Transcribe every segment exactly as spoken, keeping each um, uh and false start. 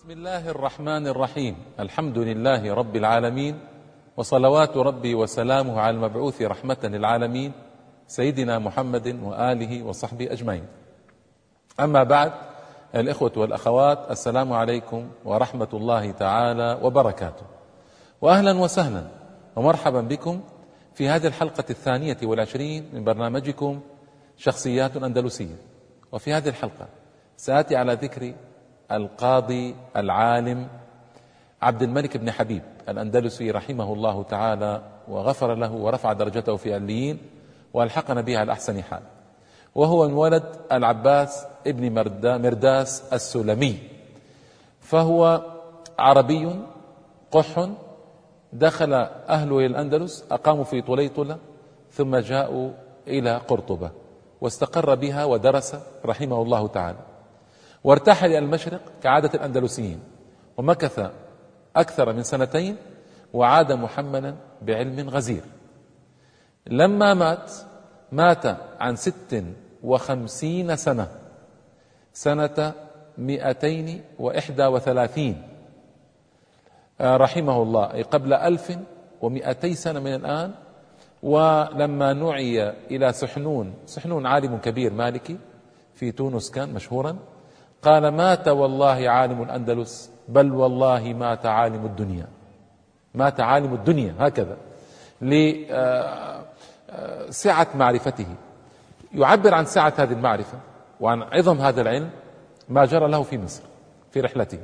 بسم الله الرحمن الرحيم. الحمد لله رب العالمين، وصلوات ربي وسلامه على المبعوث رحمة للعالمين سيدنا محمد وآله وصحبه أجمعين. أما بعد، الإخوة والأخوات، السلام عليكم ورحمة الله تعالى وبركاته، وأهلا وسهلا ومرحبا بكم في هذه الحلقة الثانية والعشرين من برنامجكم شخصيات أندلسية. وفي هذه الحلقة سآتي على ذكر القاضي العالم عبد الملك بن حبيب الأندلسي رحمه الله تعالى وغفر له ورفع درجته في عليين والحقنا به على أحسن حال. وهو من ولد العباس ابن مرداس السلمي، فهو عربي قح، دخل أهله إلى الأندلس، أقاموا في طليطلة ثم جاءوا إلى قرطبة واستقر بها ودرس رحمه الله تعالى، وارتحل إلى المشرق كعادة الأندلسيين، ومكث أكثر من سنتين، وعاد محملا بعلم غزير. لما مات مات عن ست وخمسين سنة، سنة مئتين وإحدى وثلاثين رحمه الله، أي قبل ألف ومئتي سنة من الآن. ولما نعي إلى سحنون، سحنون عالم كبير مالكي في تونس كان مشهورا، قال: مات والله عالم الأندلس، بل والله مات عالم الدنيا. مات عالم الدنيا، هكذا لسعة معرفته. يعبر عن سعة هذه المعرفة وعن عظم هذا العلم ما جرى له في مصر في رحلته.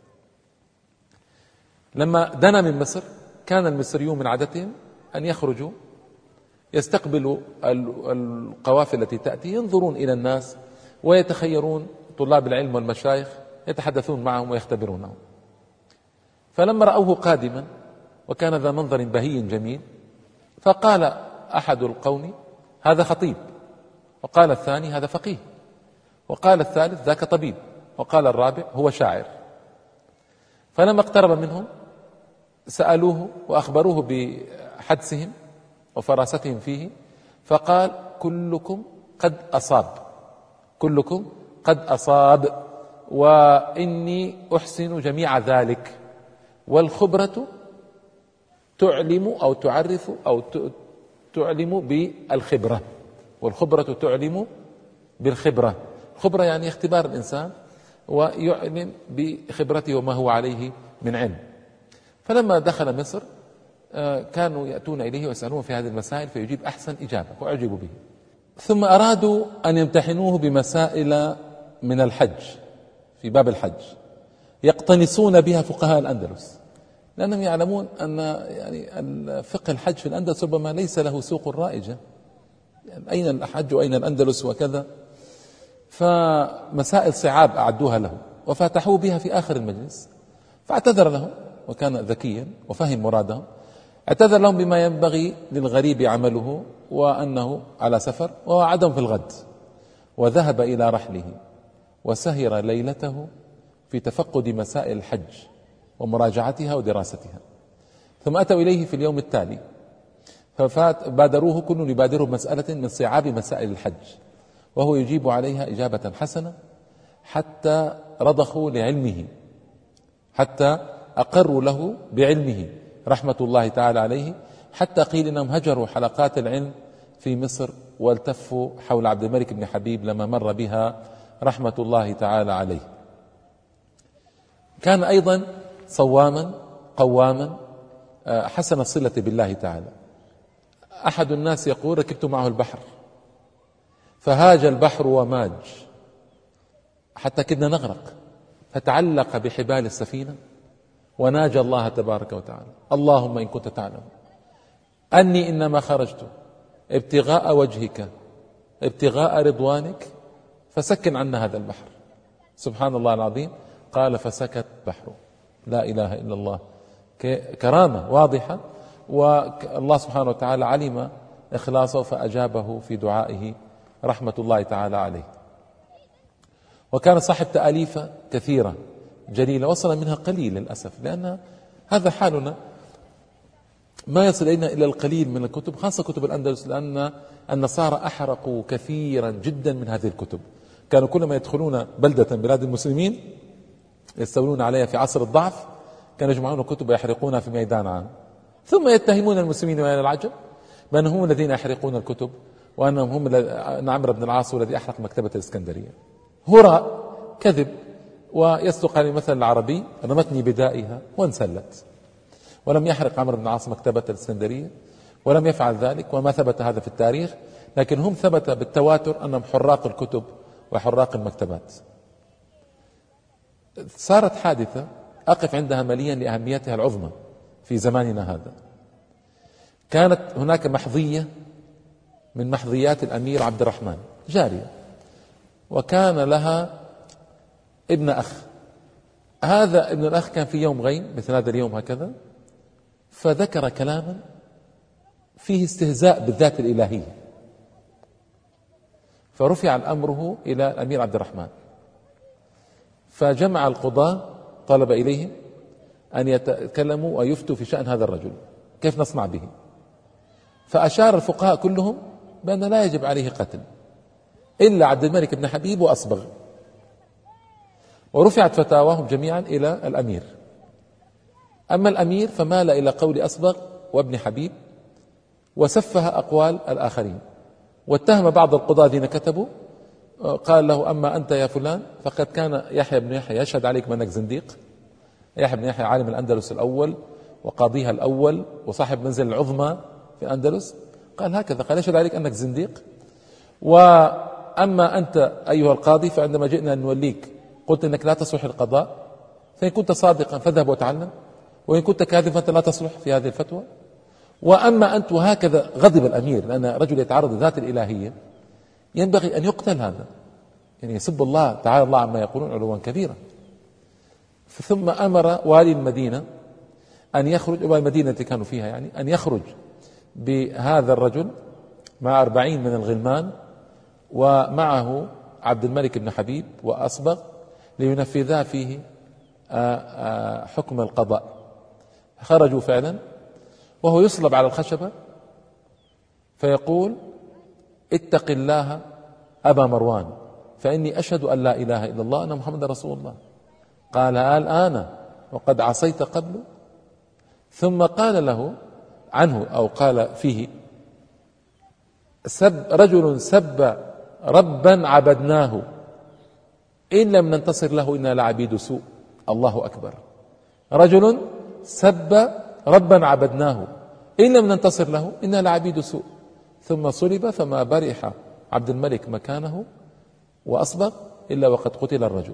لما دنا من مصر، كان المصريون من عادتهم أن يخرجوا يستقبلوا القوافل التي تأتي، ينظرون إلى الناس ويتخيرون طلاب العلم والمشايخ، يتحدثون معهم ويختبرونهم. فلما رأوه قادما وكان ذا منظر بهي جميل، فقال أحد القوم: هذا خطيب، وقال الثاني: هذا فقيه، وقال الثالث: ذاك طبيب، وقال الرابع: هو شاعر. فلما اقترب منهم سألوه وأخبروه بحدسهم وفراستهم فيه، فقال: كلكم قد أصاب، كلكم قد أصاب، وإني أحسن جميع ذلك، والخبرة تعلم أو تعرف أو تعلم بالخبرة، والخبرة تعلم بالخبرة. الخبرة يعني اختبار الإنسان ويعلم بخبرته وما هو عليه من علم. فلما دخل مصر كانوا يأتون إليه ويسألون في هذه المسائل فيجيب أحسن إجابة وأعجبوا به. ثم أرادوا أن يمتحنوه بمسائل من الحج، في باب الحج يقتنصون بها فقهاء الأندلس، لأنهم يعلمون أن يعني الفقه الحج في الأندلس ربما ليس له سوق رائجة، يعني أين الحج وأين الأندلس وكذا. فمسائل صعاب أعدوها له وفتحوا بها في آخر المجلس، فاعتذر لهم وكان ذكيا وفهم مرادهم. اعتذر لهم بما ينبغي للغريب عمله، وأنه على سفر ووعدهم في الغد، وذهب إلى رحله وسهر ليلته في تفقد مسائل الحج ومراجعتها ودراستها. ثم أتوا إليه في اليوم التالي ففات بادروه، كل يبادره مسألة من صعاب مسائل الحج، وهو يجيب عليها إجابة حسنة، حتى رضخوا لعلمه، حتى أقروا له بعلمه رحمة الله تعالى عليه، حتى قيل إنهم هجروا حلقات العلم في مصر والتفوا حول عبد الملك بن حبيب لما مر بها رحمة الله تعالى عليه. كان أيضا صواما قواما حسن الصلة بالله تعالى. أحد الناس يقول: ركبت معه البحر فهاج البحر وماج حتى كدنا نغرق، فتعلق بحبال السفينة وناجى الله تبارك وتعالى: اللهم إن كنت تعلم أني إنما خرجت ابتغاء وجهك ابتغاء رضوانك فسكن عنا هذا البحر. سبحان الله العظيم. قال: فسكت بحره. لا إله إلا الله، كرامة واضحة، والله سبحانه وتعالى علم إخلاصه فأجابه في دعائه رحمة الله تعالى عليه. وكان صاحب تأليف كثيرة جليلة، وصل منها قليل للأسف، لأن هذا حالنا، ما يصل إلينا إلى القليل من الكتب، خاصة كتب الأندلس، لأن النصارى أحرقوا كثيرا جدا من هذه الكتب. كانوا كلما يدخلون بلدة بلاد المسلمين يستولون عليها في عصر الضعف كانوا يجمعون الكتب ويحرقونها في ميدان عام، ثم يتهمون المسلمين وأهل العجم بأنهم هم الذين يحرقون الكتب وأنهم هم أن عمرو بن العاص الذي أحرق مكتبة الإسكندرية. هراء كذب ويصدق على المثل العربي رمتني بدائها وانسلت، ولم يحرق عمرو بن العاص مكتبة الإسكندرية ولم يفعل ذلك، وما ثبت هذا في التاريخ، لكن هم ثبت بالتواتر أنهم حراق الكتب وحراق المكتبات. صارت حادثة أقف عندها مليا لأهميتها العظمى في زماننا هذا. كانت هناك محظية من محظيات الأمير عبد الرحمن، جارية، وكان لها ابن أخ. هذا ابن الأخ كان في يوم غيم مثل هذا اليوم هكذا، فذكر كلاما فيه استهزاء بالذات الإلهية، فرفع الأمره إلى الأمير عبد الرحمن، فجمع القضاة طلب إليهم أن يتكلموا ويفتوا في شأن هذا الرجل كيف نصنع به. فأشار الفقهاء كلهم بأن لا يجب عليه قتل إلا عبد الملك بن حبيب وأصبغ، ورفعت فتاواهم جميعا إلى الأمير. أما الأمير فمال إلى قول أصبغ وابن حبيب وسفه أقوال الآخرين، واتهم بعض القضاة الذين كتبوا، قال له أما أنت يا فلان فقد كان يحيى بن يحيى يشهد عليك بأنك زنديق. يحيى بن يحيى عالم الأندلس الأول وقاضيها الأول وصاحب منزل العظمى في الأندلس، قال هكذا، قال يشهد عليك أنك زنديق. وأما أنت أيها القاضي فعندما جئنا نوليك قلت أنك لا تصلح القضاء، فإن كنت صادقا فاذهب وتعلم، وإن كنت كاذبا فأنت لا تصلح في هذه الفتوى. وأما أنت، وهكذا غضب الأمير، لأن رجل يتعرض لذات الإلهية ينبغي أن يقتل، هذا يعني يسب الله تعالى الله عما يقولون علوا كبيرا. ثم أمر والي المدينة أن يخرج، والي المدينة التي كانوا فيها يعني، أن يخرج بهذا الرجل مع أربعين من الغلمان ومعه عبد الملك بن حبيب وأصبغ لينفذا فيه حكم القضاء. خرجوا فعلا وهو يصلب على الخشبة فيقول اتق الله أبا مروان فإني أشهد أن لا إله إلا الله أن محمد رسول الله. قال الآن وقد عصيت قبل؟ ثم قال له عنه أو قال فيه سب رجل سب ربا عبدناه إن لم ننتصر له إنا لعبيد سوء. الله أكبر، رجل سب ربا عبدناه إن لم ننتصر له إنا لعبيد سوء، ثم صلب فما برح عبد الملك مكانه وأصبغ إلا وقد قتل الرجل.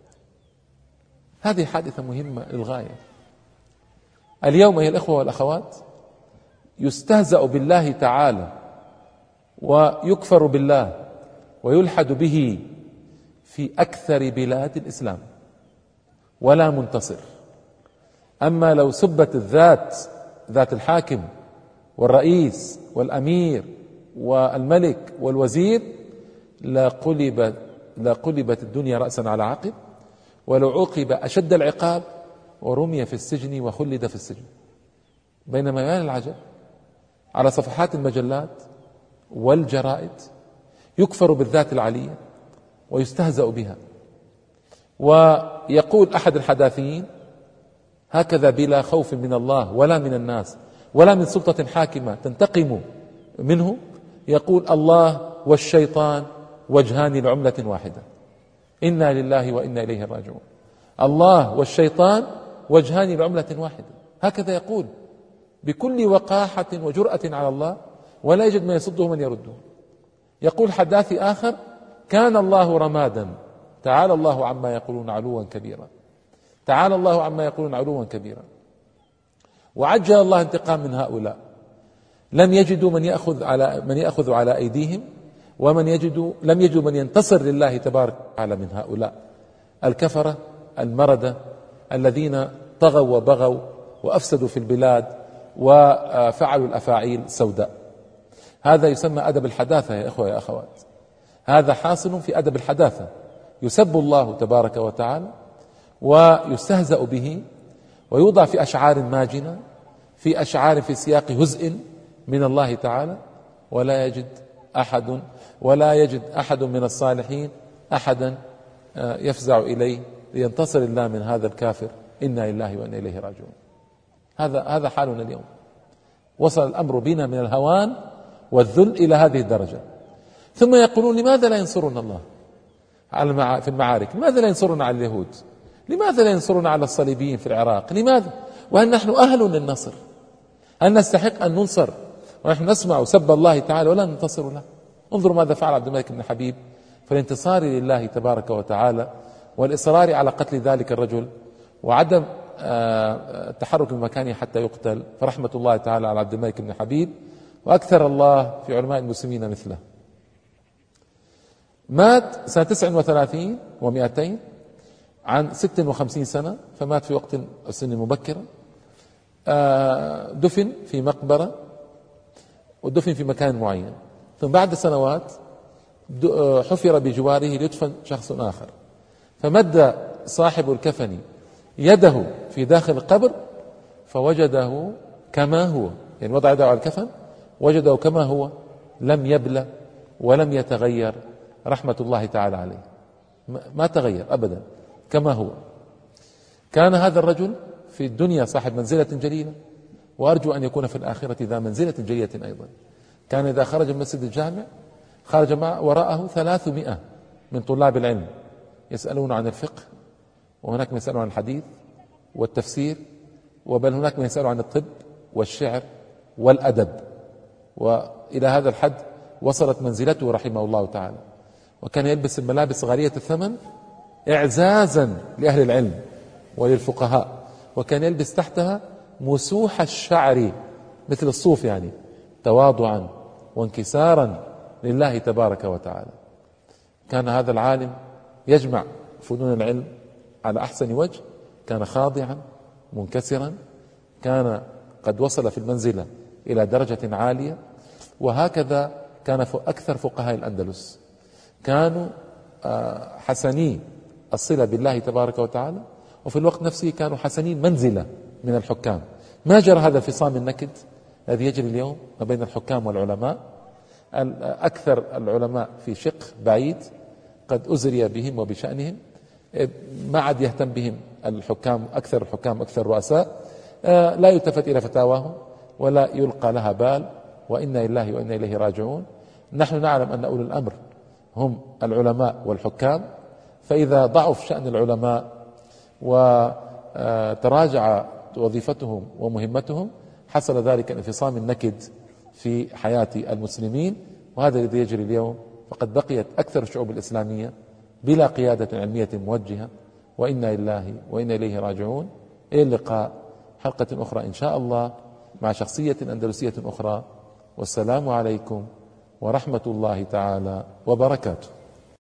هذه حادثة مهمة للغاية. اليوم أيها الإخوة والأخوات يستهزأ بالله تعالى ويكفر بالله ويلحد به في أكثر بلاد الإسلام ولا منتصر. أما لو سبت الذات، ذات الحاكم والرئيس والأمير والملك والوزير، لقلبت لقلبت الدنيا رأسا على عقب، ولو عوقب أشد العقاب ورمي في السجن وخلد في السجن. بينما يا العجب على صفحات المجلات والجرائد يكفر بالذات العلية ويستهزأ بها. ويقول أحد الحداثيين هكذا بلا خوف من الله ولا من الناس ولا من سلطة حاكمة تنتقم منه، يقول الله والشيطان وجهان لعملة واحدة، إنا لله وإنا إليه راجعون. الله والشيطان وجهان لعملة واحدة، هكذا يقول بكل وقاحة وجرأة على الله، ولا يجد من يصده من يرده. يقول حداثي آخر كان الله رمادا، تعالى الله عما يقولون علوا كبيرا، تعالى الله عما يقولون علوا كبيرا. وعجل الله انتقام من هؤلاء، لم يجدوا من يأخذ على من يأخذ على أيديهم، ومن يجدوا لم يجدوا من ينتصر لله تبارك وتعالى من هؤلاء الكفرة المردة الذين طغوا وبغوا وأفسدوا في البلاد وفعلوا الأفاعيل السوداء. هذا يسمى أدب الحداثة يا إخوة يا أخوات، هذا حاصل في أدب الحداثة، يسب الله تبارك وتعالى ويستهزأ به ويوضع في أشعار ماجنة، في أشعار في سياق هزء من الله تعالى، ولا يجد أحد ولا يجد أحد من الصالحين أحدا يفزع إليه لينتصر الله من هذا الكافر، إنا لله وإنا إليه راجعون. هذا هذا حالنا اليوم. وصل الأمر بنا من الهوان والذل إلى هذه الدرجة. ثم يقولون لماذا لا ينصرنا الله على في المعارك؟ لماذا لا ينصرنا على اليهود؟ لماذا لا ينصرنا على الصليبيين في العراق؟ لماذا؟ وهل نحن أهل للنصر؟ هل نستحق أن ننصر ونحن نسمع سب الله تعالى ولا ننتصر له؟ انظروا ماذا فعل عبد الملك بن حبيب في الانتصار لله تبارك وتعالى والإصرار على قتل ذلك الرجل وعدم التحرك من مكانه حتى يقتل، فرحمة الله تعالى على عبد الملك بن حبيب، وأكثر الله في علماء المسلمين مثله. مات سنة تسع وثلاثين ومئتين عن ست وخمسين سنة، فمات في وقت السن المبكرة. دفن في مقبرة ودفن في مكان معين، ثم بعد سنوات حفر بجواره ليدفن شخص آخر، فمد صاحب الكفن يده في داخل القبر فوجده كما هو، يعني وضع يده على الكفن وجده كما هو، لم يبلى ولم يتغير، رحمة الله تعالى عليه، ما تغير أبدا كما هو. كان هذا الرجل في الدنيا صاحب منزلة جليلة، وأرجو أن يكون في الآخرة ذا منزلة جليلة أيضا. كان إذا خرج من مسجد الجامع خرج مع وراءه ثلاثمائة من طلاب العلم يسألون عن الفقه، وهناك من يسألون عن الحديث والتفسير، وبل هناك من يسألون عن الطب والشعر والأدب، وإلى هذا الحد وصلت منزلته رحمه الله تعالى. وكان يلبس الملابس غالية الثمن إعزازا لأهل العلم وللفقهاء، وكان يلبس تحتها مسوح الشعر مثل الصوف، يعني تواضعا وانكسارا لله تبارك وتعالى. كان هذا العالم يجمع فنون العلم على أحسن وجه، كان خاضعا منكسرا، كان قد وصل في المنزلة إلى درجة عالية. وهكذا كان أكثر فقهاء الأندلس، كانوا حسني الصلة بالله تبارك وتعالى، وفي الوقت نفسه كانوا حسني منزلة من الحكام. ما جرى هذا الفصام النكد الذي يجري اليوم ما بين الحكام والعلماء. أكثر العلماء في شق بعيد قد أزري بهم وبشأنهم، ما عاد يهتم بهم الحكام، أكثر الحكام أكثر الرؤساء لا يلتفت إلى فتاواهم ولا يلقى لها بال، وإنا لله وإنا إليه راجعون. نحن نعلم أن أولي الأمر هم العلماء والحكام، فإذا ضعف شأن العلماء وتراجع وظيفتهم ومهمتهم حصل ذلك انفصام النكد في حياة المسلمين. وهذا الذي يجري اليوم، فقد بقيت أكثر الشعوب الإسلامية بلا قيادة علمية موجهة، وإنا لله وإنا إليه راجعون. إلى اللقاء، حلقة أخرى إن شاء الله مع شخصية أندلسية أخرى، والسلام عليكم ورحمة الله تعالى وبركاته.